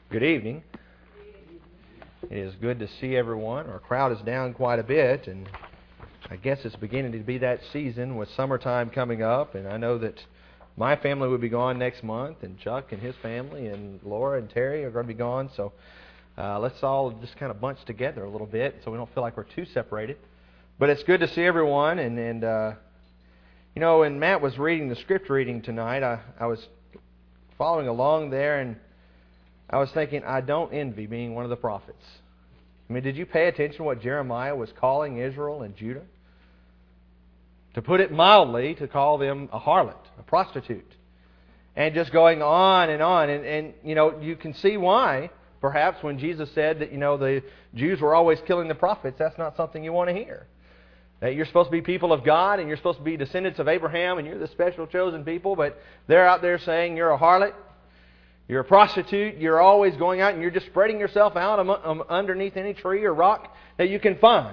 Good evening. It is good to see everyone. Our crowd is down quite a bit, and I guess it's beginning to be that season with summertime coming up, and I know that my family will be gone next month, and Chuck and his family, and Laura and Terry are going to be gone, so let's all just kind of bunch together a little bit so we don't feel like we're too separated. But it's good to see everyone, and you know, when Matt was reading the script reading tonight, I was following along there, and I was thinking, I don't envy being one of the prophets. I mean, did you pay attention to what Jeremiah was calling Israel and Judah? To put it mildly, to call them a harlot, a prostitute. And just going on and on. And you know, you can see why, perhaps, when Jesus said that, you know, the Jews were always killing the prophets. That's not something you want to hear. That you're supposed to be people of God, and you're supposed to be descendants of Abraham, and you're the special chosen people, but they're out there saying you're a harlot. You're a prostitute, you're always going out and you're just spreading yourself out underneath any tree or rock that you can find.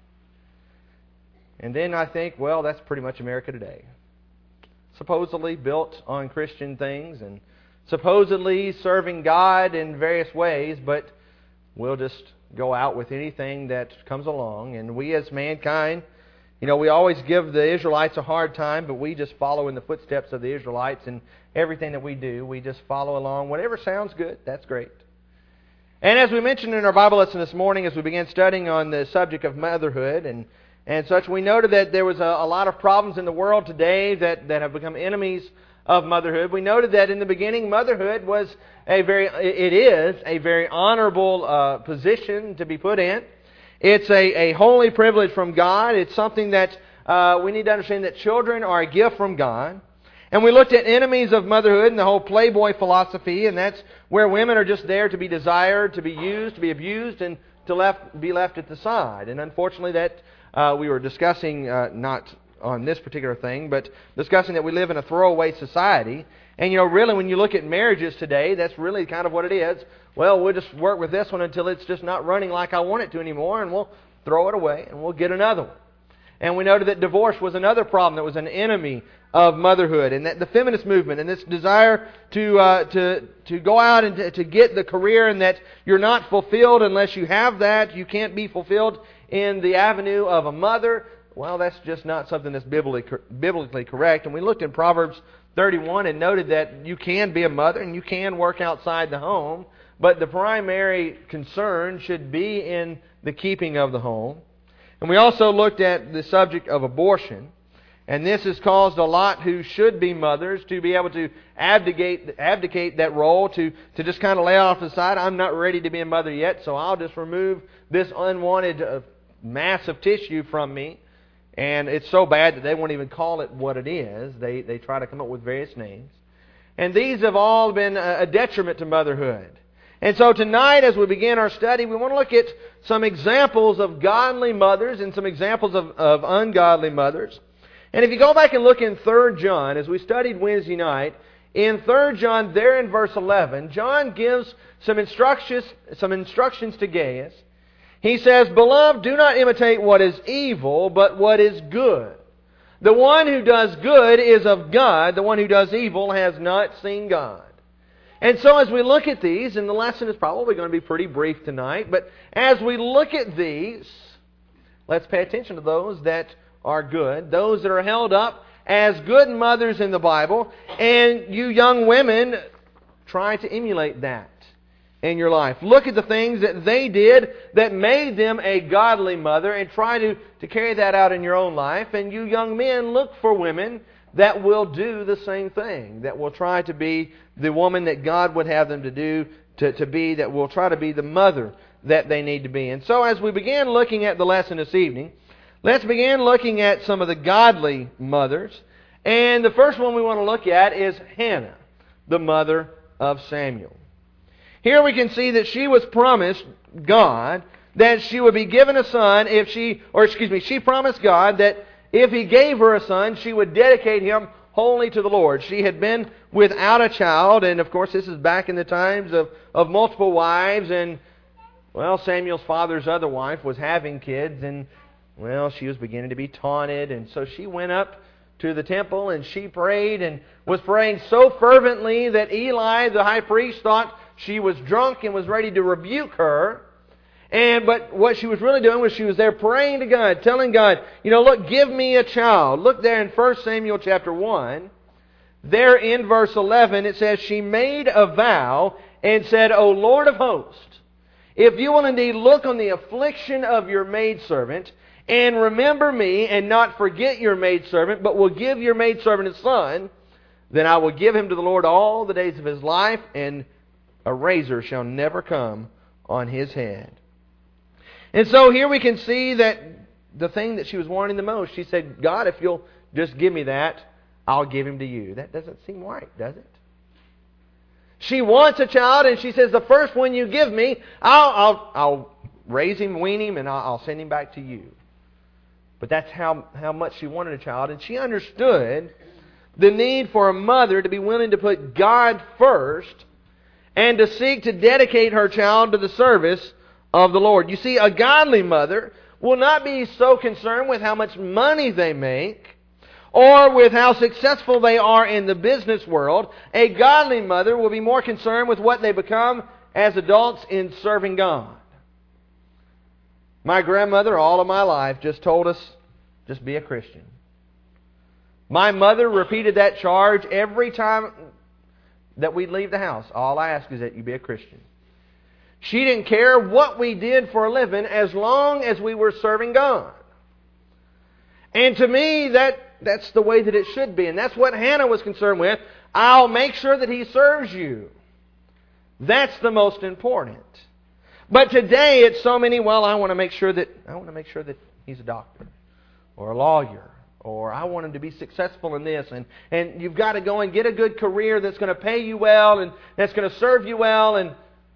And then I think, well, that's pretty much America today. Supposedly built on Christian things and supposedly serving God in various ways, but we'll just go out with anything that comes along. And we as mankind, you know, we always give the Israelites a hard time, but we just follow in the footsteps of the Israelites, and everything that we do, we just follow along. Whatever sounds good, that's great. And as we mentioned in our Bible lesson this morning, as we began studying on the subject of motherhood and such, we noted that there was a lot of problems in the world today that have become enemies of motherhood. We noted that in the beginning, motherhood it is a very honorable position to be put in. It's a holy privilege from God. It's something that we need to understand that children are a gift from God. And we looked at enemies of motherhood and the whole playboy philosophy, and that's where women are just there to be desired, to be used, to be abused, and to be left at the side. And unfortunately that we were discussing, not on this particular thing, but discussing that we live in a throwaway society. And you know, really when you look at marriages today, that's really kind of what it is. Well, we'll just work with this one until it's just not running like I want it to anymore, and we'll throw it away, and we'll get another one. And we noted that divorce was another problem that was an enemy of motherhood, and that the feminist movement and this desire to go out and to get the career, and that you're not fulfilled unless you have that. You can't be fulfilled in the avenue of a mother. Well, that's just not something that's biblically correct. And we looked in Proverbs 31 and noted that you can be a mother and you can work outside the home, but the primary concern should be in the keeping of the home. And we also looked at the subject of abortion. And this has caused a lot who should be mothers to be able to abdicate that role, to just kind of lay off the side. I'm not ready to be a mother yet, so I'll just remove this unwanted mass of tissue from me. And it's so bad that they won't even call it what it is. They try to come up with various names. And these have all been a detriment to motherhood. And so tonight, as we begin our study, we want to look at some examples of godly mothers and some examples of ungodly mothers. And if you go back and look in 3 John, as we studied Wednesday night, in 3 John, there in verse 11, John gives some instructions to Gaius. He says, "Beloved, do not imitate what is evil, but what is good. The one who does good is of God. The one who does evil has not seen God." And so as we look at these, and the lesson is probably going to be pretty brief tonight, but as we look at these, let's pay attention to those that are good, those that are held up as good mothers in the Bible, and you young women, try to emulate that in your life. Look at the things that they did that made them a godly mother, and try to carry that out in your own life. And you young men, look for women that will do the same thing, that will try to be the woman that God would have them to be, that will try to be the mother that they need to be. And so as we begin looking at the lesson this evening, let's begin looking at some of the godly mothers. And the first one we want to look at is Hannah, the mother of Samuel. Here we can see that she was promised God that she would be given a son she promised God that if He gave her a son, she would dedicate him wholly to the Lord. She had been without a child, and of course this is back in the times of multiple wives, and well, Samuel's father's other wife was having kids, and well, she was beginning to be taunted, and so she went up to the temple and she prayed, and was praying so fervently that Eli, the high priest, thought she was drunk and was ready to rebuke her. But what she was really doing was she was there praying to God, telling God, look, give me a child. Look there in 1 Samuel chapter 1. There in verse 11 it says, she made a vow and said, O Lord of hosts, if you will indeed look on the affliction of your maidservant, and remember me, and not forget your maidservant, but will give your maidservant a son, then I will give him to the Lord all the days of his life, and a razor shall never come on his head. And so here we can see that the thing that she was wanting the most, she said, God, if you'll just give me that, I'll give him to you. That doesn't seem right, does it? She wants a child, and she says, the first one you give me, I'll raise him, wean him, and I'll send him back to you. But that's how much she wanted a child. And she understood the need for a mother to be willing to put God first and to seek to dedicate her child to the service of the Lord. You see, a godly mother will not be so concerned with how much money they make or with how successful they are in the business world. A godly mother will be more concerned with what they become as adults in serving God. My grandmother, all of my life, just told us, just be a Christian. My mother repeated that charge every time that we'd leave the house. All I ask is that you be a Christian. She didn't care what we did for a living as long as we were serving God. And to me, that's the way that it should be. And that's what Hannah was concerned with. I'll make sure that he serves you. That's the most important. But today it's so many, I want to make sure that he's a doctor or a lawyer, or I want him to be successful in this, and you've got to go and get a good career that's going to pay you well and that's going to serve you well, and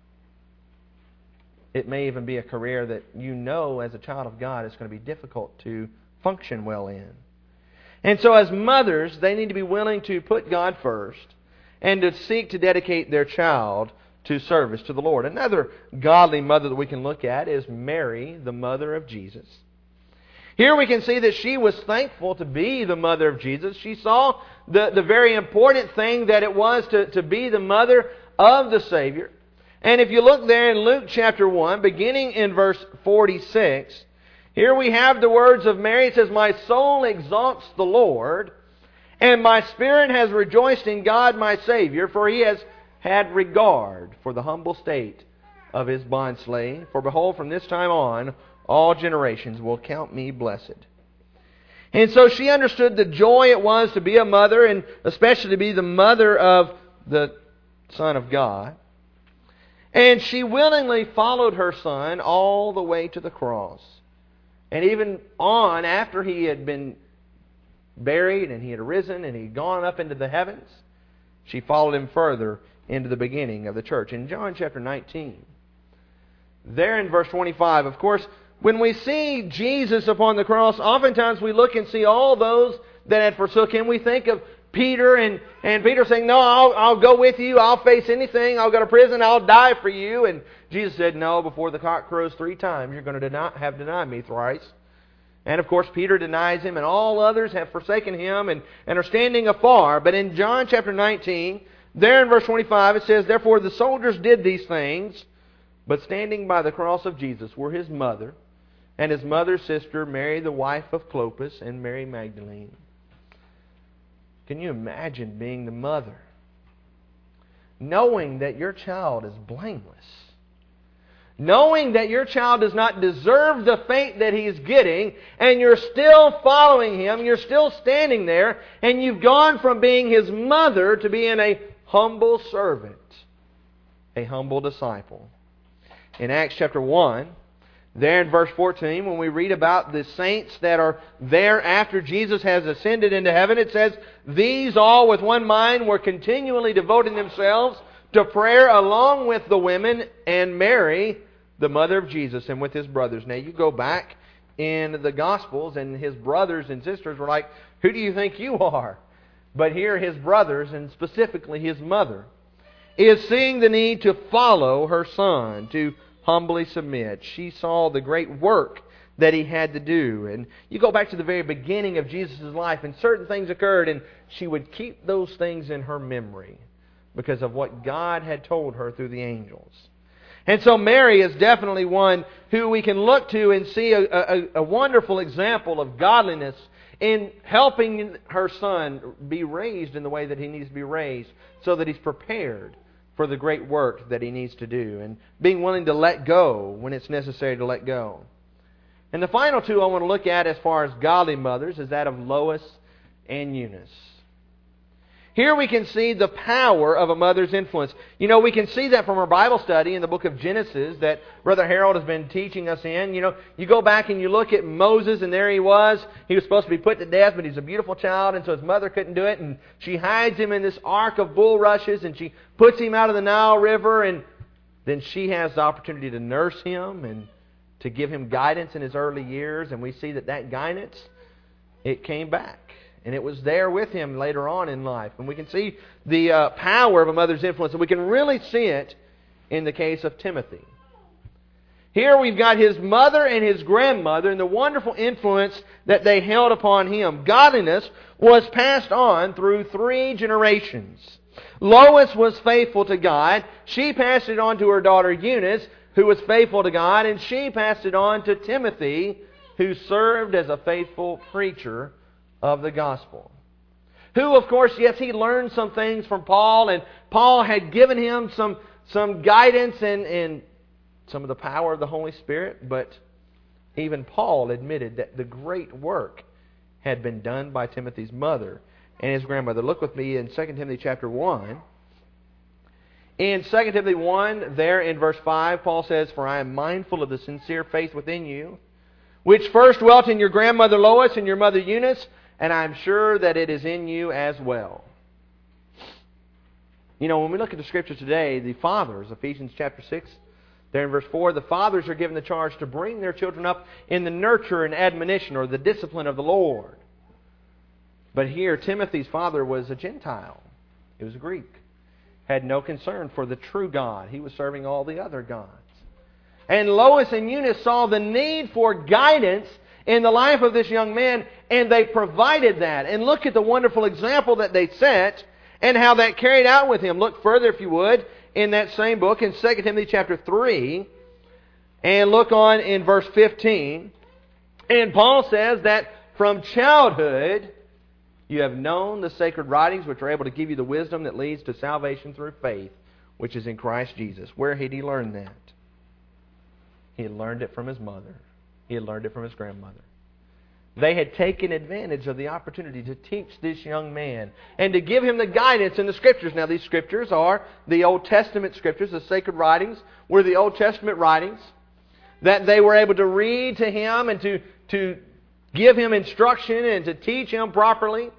it may even be a career that as a child of God it's going to be difficult to function well in. And so as mothers, they need to be willing to put God first and to seek to dedicate their child to service to the Lord. Another godly mother that we can look at is Mary, the mother of Jesus. Here we can see that she was thankful to be the mother of Jesus. She saw the very important thing that it was to be the mother of the Savior. And if you look there in Luke chapter 1, beginning in verse 46, here we have the words of Mary. It says, my soul exalts the Lord, and my spirit has rejoiced in God my Savior, for He has had regard for the humble state of His bondslave. For behold, from this time on, all generations will count me blessed. And so she understood the joy it was to be a mother, and especially to be the mother of the Son of God. And she willingly followed her Son all the way to the cross. And even on, after He had been buried and He had arisen and He had gone up into the heavens, she followed Him further into the beginning of the church. In John chapter 19, there in verse 25, of course, when we see Jesus upon the cross, oftentimes we look and see all those that had forsook Him. We think of Peter and Peter saying, no, I'll go with you. I'll face anything. I'll go to prison. I'll die for you. And Jesus said, no, before the cock crows 3 times, you're going to have denied me thrice. And of course, Peter denies Him, and all others have forsaken Him and are standing afar. But in John chapter 19, there in verse 25, it says, therefore the soldiers did these things, but standing by the cross of Jesus were His mother, and His mother's sister, Mary the wife of Clopas, and Mary Magdalene. Can you imagine being the mother, knowing that your child is blameless, knowing that your child does not deserve the fate that he's getting, and you're still following him, you're still standing there, and you've gone from being his mother to being a humble servant, a humble disciple. In Acts chapter 1, there in verse 14, when we read about the saints that are there after Jesus has ascended into heaven, it says, these all with one mind were continually devoting themselves to prayer along with the women and Mary, the mother of Jesus, and with His brothers. Now you go back in the Gospels and His brothers and sisters were like, who do you think you are? But here His brothers, and specifically His mother, is seeing the need to follow her Son, to humbly submit. She saw the great work that He had to do. And you go back to the very beginning of Jesus' life, and certain things occurred, and she would keep those things in her memory. because of what God had told her through the angels. And so Mary is definitely one who we can look to and see a wonderful example of godliness in helping her son be raised in the way that he needs to be raised, so that he's prepared for the great work that he needs to do, and being willing to let go when it's necessary to let go. And the final two I want to look at as far as godly mothers is that of Lois and Eunice. Here we can see the power of a mother's influence. You know, we can see that from our Bible study in the book of Genesis that Brother Harold has been teaching us in. You know, you go back and you look at Moses, and there he was. He was supposed to be put to death, but he's a beautiful child, and so his mother couldn't do it. And she hides him in this ark of bulrushes, and she puts him out of the Nile River, and then she has the opportunity to nurse him and to give him guidance in his early years. And we see that guidance, it came back. And it was there with him later on in life. And we can see the power of a mother's influence. And we can really see it in the case of Timothy. Here we've got his mother and his grandmother and the wonderful influence that they held upon him. Godliness was passed on through 3 generations. Lois was faithful to God. She passed it on to her daughter Eunice, who was faithful to God. And she passed it on to Timothy, who served as a faithful preacher of the gospel. Who, of course, yes, he learned some things from Paul, and Paul had given him some guidance and some of the power of the Holy Spirit, but even Paul admitted that the great work had been done by Timothy's mother and his grandmother. Look with me in 2 Timothy chapter 1. In 2 Timothy 1, there in verse 5, Paul says, "For I am mindful of the sincere faith within you, which first dwelt in your grandmother Lois and your mother Eunice, and I am sure that it is in you as well." You know, when we look at the Scriptures today, the fathers, Ephesians chapter 6, there in verse 4, the fathers are given the charge to bring their children up in the nurture and admonition, or the discipline of the Lord. But here, Timothy's father was a Gentile. He was a Greek. Had no concern for the true God. He was serving all the other gods. And Lois and Eunice saw the need for guidance in the life of this young man, and they provided that. And look at the wonderful example that they set and how that carried out with him. Look further, if you would, in that same book in 2 Timothy chapter 3, and look on in verse 15. And Paul says that from childhood you have known the sacred writings, which are able to give you the wisdom that leads to salvation through faith, which is in Christ Jesus. Where had he learned that? He had learned it from his mother. He had learned it from his grandmother. They had taken advantage of the opportunity to teach this young man and to give him the guidance in the Scriptures. Now, these Scriptures are the Old Testament Scriptures. The sacred writings were the Old Testament writings that they were able to read to him and to give him instruction and to teach him properly.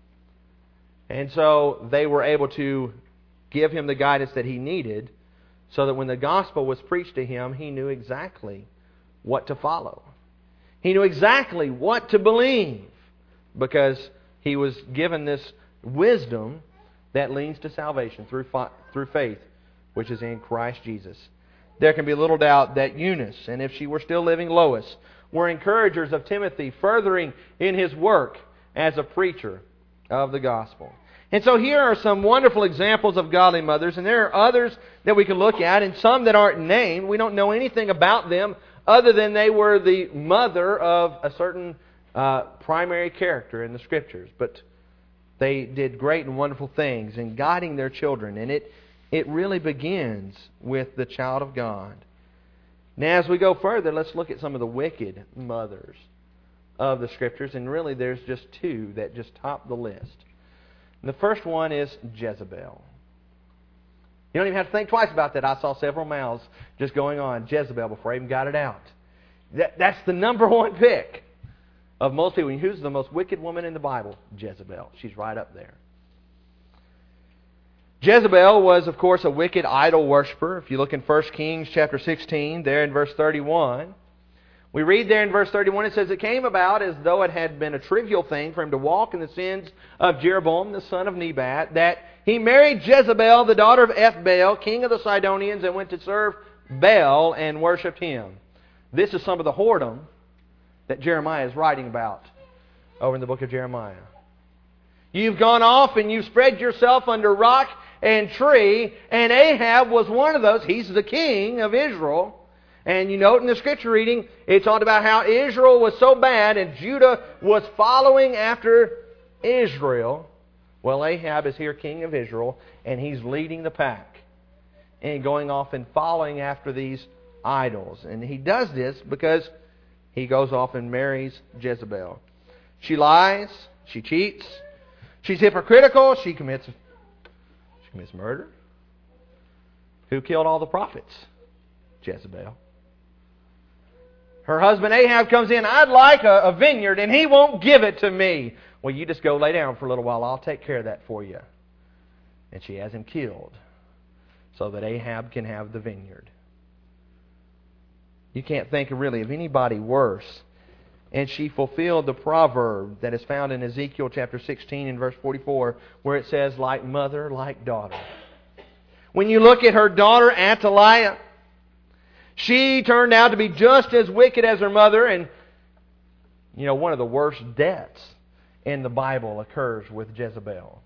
And so they were able to give him the guidance that he needed, so that when the gospel was preached to him, he knew exactly what to follow. He knew exactly what to believe, because he was given this wisdom that leads to salvation through faith, which is in Christ Jesus. There can be little doubt that Eunice, and if she were still living, Lois, were encouragers of Timothy, furthering in his work as a preacher of the gospel. And so here are some wonderful examples of godly mothers, and there are others that we can look at, and some that aren't named. We don't know anything about them other than they were the mother of a certain primary character in the Scriptures. But they did great and wonderful things in guiding their children, and it really begins with the child of God. Now, as we go further, let's look at some of the wicked mothers of the Scriptures, and really there's just 2 that just top the list. And the first one is Jezebel. You don't even have to think twice about that. I saw several mouths just going on Jezebel before I even got it out. That's the number 1 pick of most people. Who's the most wicked woman in the Bible? Jezebel. She's right up there. Jezebel was, of course, a wicked idol worshiper. If you look in 1 Kings chapter 16, there in verse 31, we read there in verse 31, it says, "It came about as though it had been a trivial thing for him to walk in the sins of Jeroboam, the son of Nebat, that he married Jezebel, the daughter of Ethbaal, king of the Sidonians, and went to serve Baal and worshipped him." This is some of the whoredom that Jeremiah is writing about over in the book of Jeremiah. You've gone off and you've spread yourself under rock and tree, and Ahab was one of those. He's the king of Israel. And you note in the scripture reading, it talked about how Israel was so bad and Judah was following after Israel. Well, Ahab is here king of Israel, and he's leading the pack and going off and following after these idols. And he does this because he goes off and marries Jezebel. She lies, she cheats, she's hypocritical, she commits murder. Who killed all the prophets? Jezebel. Her husband Ahab comes in, I'd like a vineyard, and he won't give it to me. Well, you just go lay down for a little while. I'll take care of that for you. And she has him killed so that Ahab can have the vineyard. You can't think really of anybody worse. And she fulfilled the proverb that is found in Ezekiel chapter 16 and verse 44, where it says, like mother, like daughter. When you look at her daughter Athaliah, she turned out to be just as wicked as her mother. And, one of the worst deaths in the Bible occurs with Jezebel.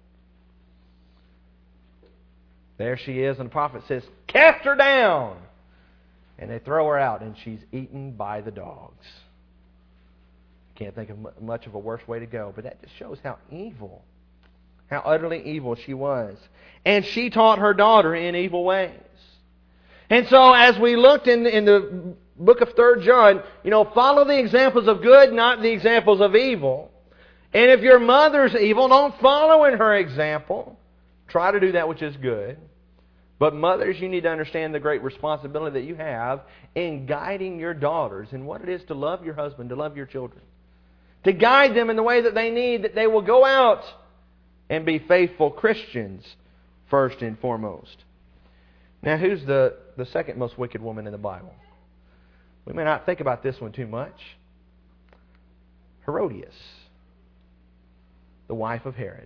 There she is, and the prophet says, cast her down! And they throw her out, and she's eaten by the dogs. Can't think of much of a worse way to go, but that just shows how evil, how utterly evil she was. And she taught her daughter in evil ways. And so as we looked in the book of 3 John, follow the examples of good, not the examples of evil. And if your mother's evil, don't follow in her example. Try to do that which is good. But mothers, you need to understand the great responsibility that you have in guiding your daughters in what it is to love your husband, to love your children. To guide them in the way that they need, that they will go out and be faithful Christians first and foremost. Now, who's the second most wicked woman in the Bible? We may not think about this one too much. Herodias, the wife of Herod.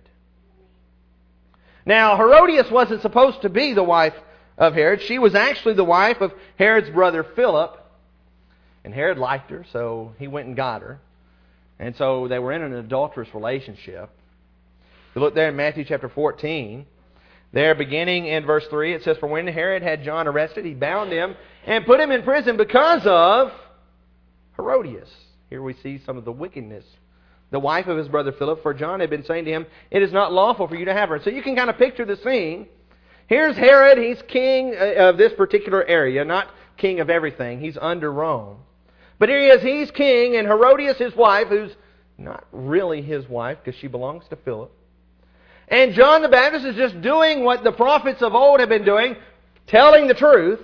Now, Herodias wasn't supposed to be the wife of Herod. She was actually the wife of Herod's brother Philip. And Herod liked her, so he went and got her. And so they were in an adulterous relationship. If you look there in Matthew chapter 14, there beginning in verse 3, it says, for when Herod had John arrested, he bound him and put him in prison because of Herodias. Here we see some of the wickedness. The wife of his brother Philip, for John had been saying to him, it is not lawful for you to have her. So you can kind of picture the scene. Here's Herod. He's king of this particular area, not king of everything. He's under Rome. But here he is. He's king, and Herodias, his wife, who's not really his wife because she belongs to Philip. And John the Baptist is just doing what the prophets of old have been doing, telling the truth.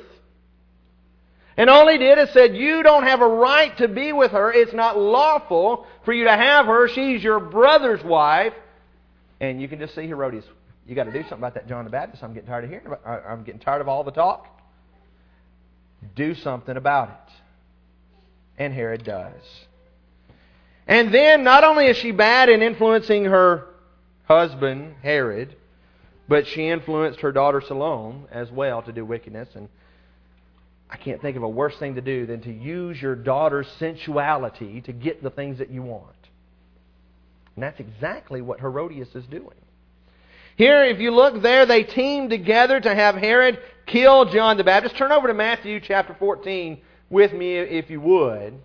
And all he did is said, you don't have a right to be with her. It's not lawful for you to have her. She's your brother's wife. And you can just see Herodias, you got to do something about that John the Baptist. I'm getting tired of hearing about it. I'm getting tired of all the talk. Do something about it. And Herod does. And then not only is she bad in influencing her husband, Herod, but she influenced her daughter Salome as well to do wickedness. And I can't think of a worse thing to do than to use your daughter's sensuality to get the things that you want. And that's exactly what Herodias is doing. Here, if you look there, they teamed together to have Herod kill John the Baptist. Turn over to Matthew chapter 14 with me if you would.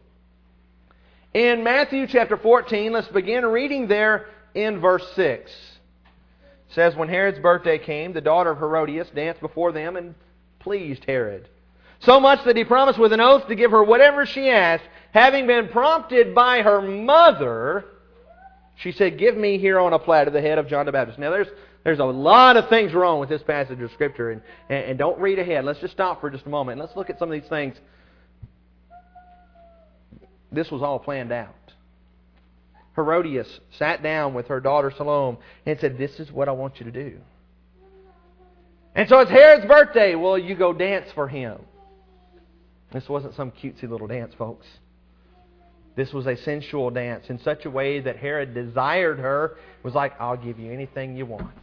In Matthew chapter 14, let's begin reading there in verse 6. It says, when Herod's birthday came, the daughter of Herodias danced before them and pleased Herod. So much that he promised with an oath to give her whatever she asked. Having been prompted by her mother, she said, give me here on a platter the head of John the Baptist. Now there's a lot of things wrong with this passage of Scripture. And don't read ahead. Let's just stop for just a moment. And let's look at some of these things. This was all planned out. Herodias sat down with her daughter Salome and said, this is what I want you to do. And so it's Herod's birthday. Well, you go dance for him. This wasn't some cutesy little dance, folks. This was a sensual dance in such a way that Herod desired her. It was like, I'll give you anything you want.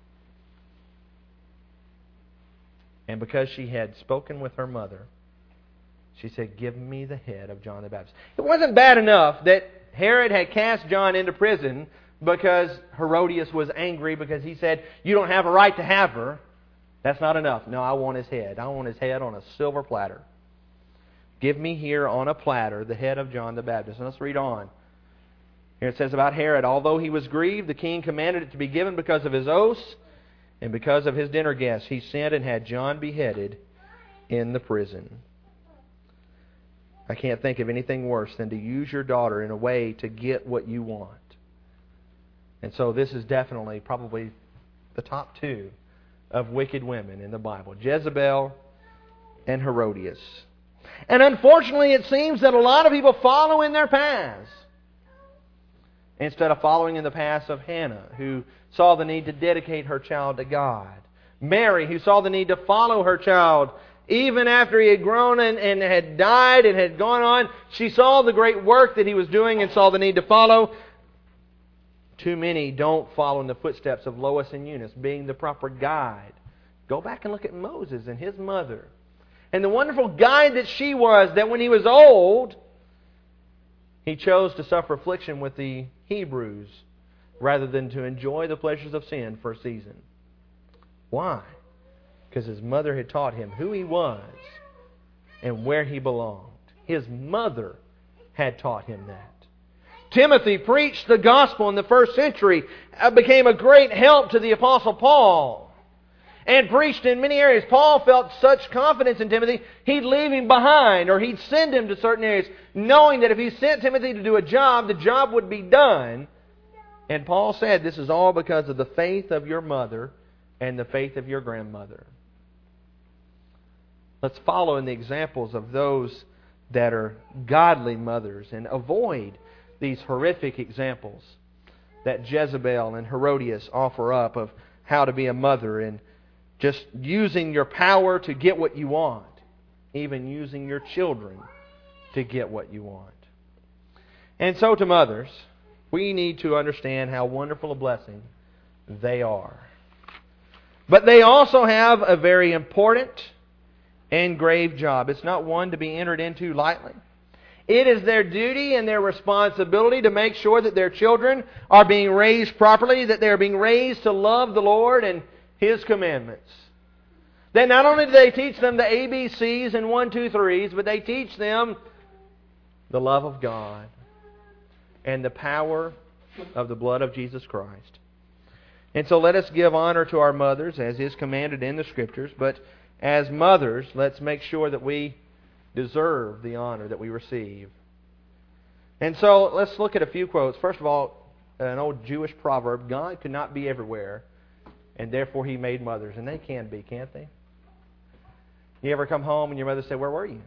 And because she had spoken with her mother, she said, give me the head of John the Baptist. It wasn't bad enough that Herod had cast John into prison because Herodias was angry because he said, you don't have a right to have her. That's not enough. No, I want his head. I want his head on a silver platter. Give me here on a platter the head of John the Baptist. And let's read on. Here it says about Herod, although he was grieved, the king commanded it to be given because of his oaths and because of his dinner guests. He sent and had John beheaded in the prison. I can't think of anything worse than to use your daughter in a way to get what you want. And so this is definitely probably the top two of wicked women in the Bible. Jezebel and Herodias. And unfortunately, it seems that a lot of people follow in their paths instead of following in the paths of Hannah, who saw the need to dedicate her child to God. Mary, who saw the need to follow her child even after he had grown and had died and had gone on. She saw the great work that he was doing and saw the need to follow. Too many don't follow in the footsteps of Lois and Eunice, being the proper guide. Go back and look at Moses and his mother. And the wonderful guide that she was, that when he was old, he chose to suffer affliction with the Hebrews rather than to enjoy the pleasures of sin for a season. Why? Because his mother had taught him who he was and where he belonged. His mother had taught him that. Timothy preached the gospel in the first century, became a great help to the Apostle Paul, and preached in many areas. Paul felt such confidence in Timothy, he'd leave him behind, or he'd send him to certain areas, knowing that if he sent Timothy to do a job, the job would be done. And Paul said, this is all because of the faith of your mother and the faith of your grandmother. Let's follow in the examples of those that are godly mothers and avoid these horrific examples that Jezebel and Herodias offer up of how to be a mother and just using your power to get what you want, even using your children to get what you want. And so to mothers, we need to understand how wonderful a blessing they are. But they also have a very important and grave job. It's not one to be entered into lightly. It is their duty and their responsibility to make sure that their children are being raised properly, that they are being raised to love the Lord and His commandments. That not only do they teach them the ABCs and 1, 2, 3s, but they teach them the love of God and the power of the blood of Jesus Christ. And so let us give honor to our mothers as is commanded in the Scriptures, but as mothers, let's make sure that we deserve the honor that we receive. And so let's look at a few quotes. First of all, an old Jewish proverb, God could not be everywhere, and therefore He made mothers. And they can be, can't they? You ever come home and your mother say, where were you?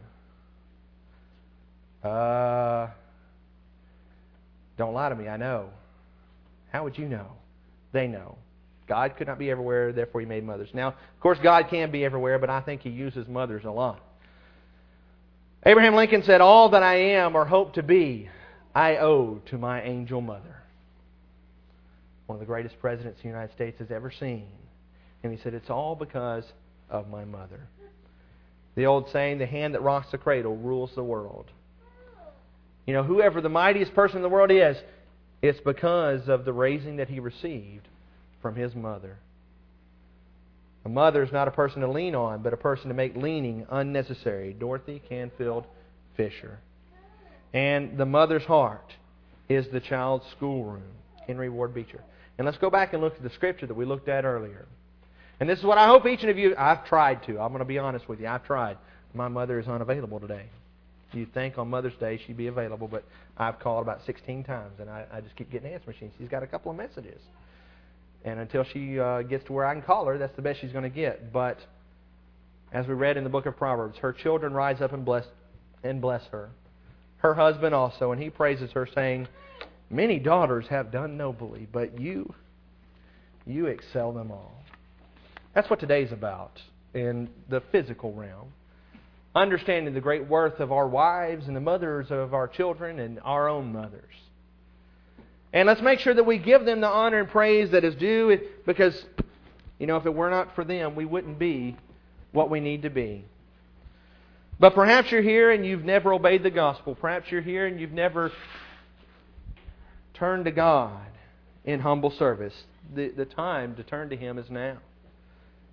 Don't lie to me, I know. How would you know? They know. God could not be everywhere, therefore He made mothers. Now, of course, God can be everywhere, but I think He uses mothers a lot. Abraham Lincoln said, all that I am or hope to be, I owe to my angel mother. One of the greatest presidents the United States has ever seen. And he said, it's all because of my mother. The old saying, the hand that rocks the cradle rules the world. You know, whoever the mightiest person in the world is, it's because of the raising that he received from his mother. A mother is not a person to lean on, but a person to make leaning unnecessary. Dorothy Canfield Fisher. And the mother's heart is the child's schoolroom. Henry Ward Beecher. And let's go back and look at the scripture that we looked at earlier. And this is what I hope each of you, I've tried to. I'm going to be honest with you. I've tried. My mother is unavailable today. You'd think on Mother's Day she'd be available, but I've called about 16 times, and I just keep getting answer machines. She's got a couple of messages. And until she gets to where I can call her, that's the best she's going to get. But as we read in the book of Proverbs, her children rise up and bless her. Her husband also, and he praises her, saying, many daughters have done nobly, but you excel them all. That's what today's about in the physical realm. Understanding the great worth of our wives and the mothers of our children and our own mothers. And let's make sure that we give them the honor and praise that is due, because, you know, if it were not for them, we wouldn't be what we need to be. But perhaps you're here and you've never obeyed the gospel. Perhaps you're here and you've never turned to God in humble service. The time to turn to Him is now.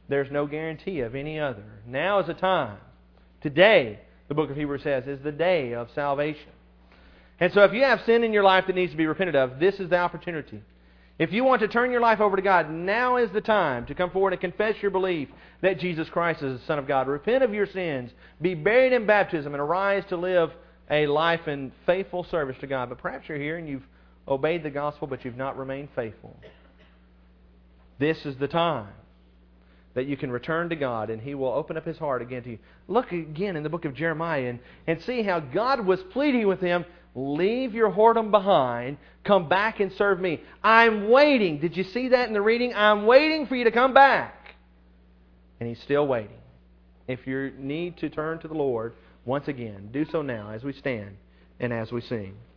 There's no guarantee of any other. Now is the time. Today, the book of Hebrews says, is the day of salvation. And so if you have sin in your life that needs to be repented of, this is the opportunity. If you want to turn your life over to God, now is the time to come forward and confess your belief that Jesus Christ is the Son of God. Repent of your sins, be buried in baptism, and arise to live a life in faithful service to God. But perhaps you're here and you've obeyed the gospel, but you've not remained faithful. This is the time that you can return to God, and He will open up His heart again to you. Look again in the book of Jeremiah and see how God was pleading with him, leave your whoredom behind, come back and serve me. I'm waiting. Did you see that in the reading? I'm waiting for you to come back. And He's still waiting. If you need to turn to the Lord once again, do so now as we stand and as we sing.